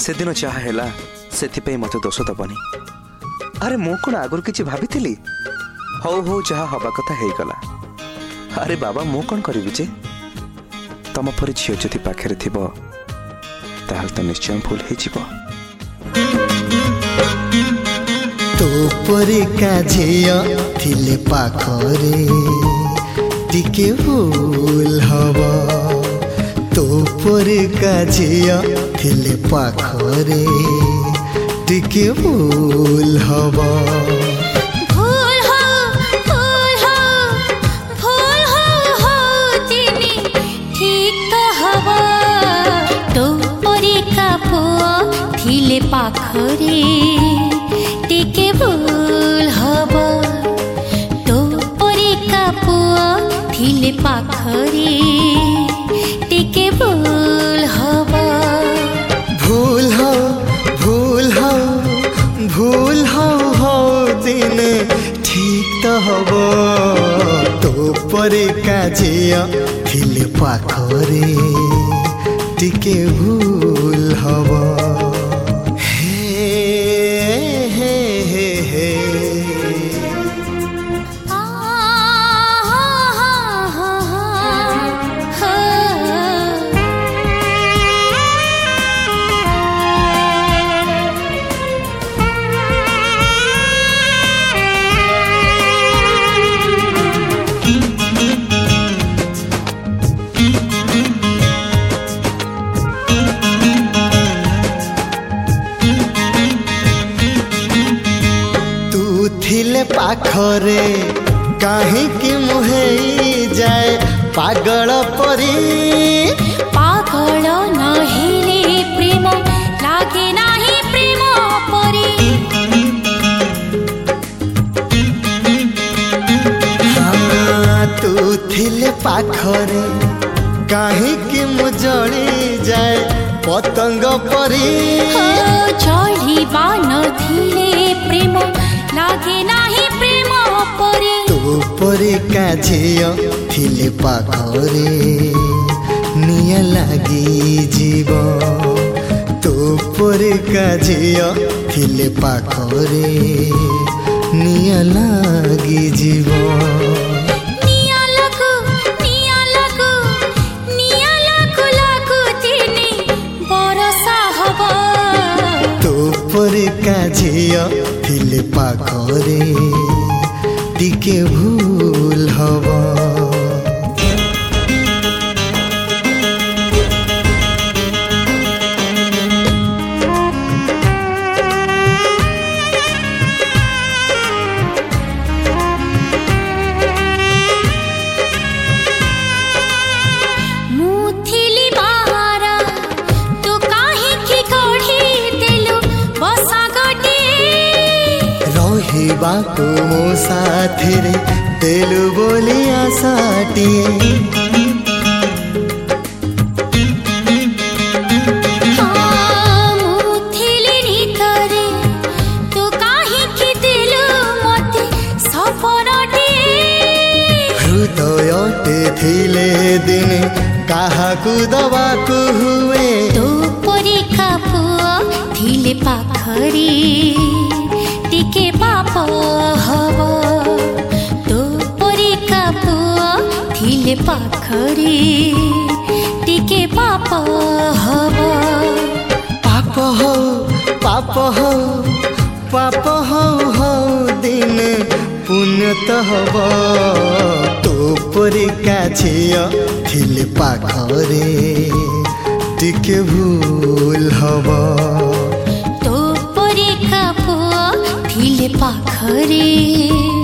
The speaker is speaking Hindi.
से दिन जहा है से मत दोष दबनी। अरे मु कौन आगुरी किसी भाभी हौ हौ जहा हवा कथा हो गला। अरे बाबा मु कौन करी जे तुम पर झील जदि पाखे तो निश्चय भूल हो। तो परिका झिया थिले पाखरे टिके भूल हवा। तो परिका झिया थिले पाखरे टिके भूल हवा। थिले पाखरे टिके भूल हवा। तो परिका पुआ थिले पाखरे टिके भूल हवा। भूल हो भूल हो भूल हो दिन ठीक तो हब। तो परिका झिया थिले पाखरे टिके भूल हवा। थिले पाखरे कहीं कि मुहे जाए पागल परी। पागल नहिले प्रेम लागे नाही प्रेम परी। हाँ तू थिले पाखरे कहीं कि मु जड़ी जाए पतंग परी। चढ़ीबा नथिले प्रेम लागे नाही प्रेम परी। तो परिका झिया थिले पाखरे निया लागी जीव। तो परिका झिया थिले पाखरे निया लागी जीव। निया लागू निया लागू निया लागू लागू दिनी बरसा हवा। तो परिका झिया थिले पाखरे टिके भूल हवा। बाको मो साथी रे तेलु बोली आसाटिए। हृदयटे थिले दिने काहाकु दबाकु हुए। तो परिका पुआ थिले पाखरे टिके पाप हवा। तो परिका पुआ थिले पाखरे टिके पाप हवा। पाप हो पाप हो पाप हो दिन पुण्य तो हब। तो परिका झिया थिले पाखरे टिके भूल हवा। तो परिका पुआ थिले पाखरे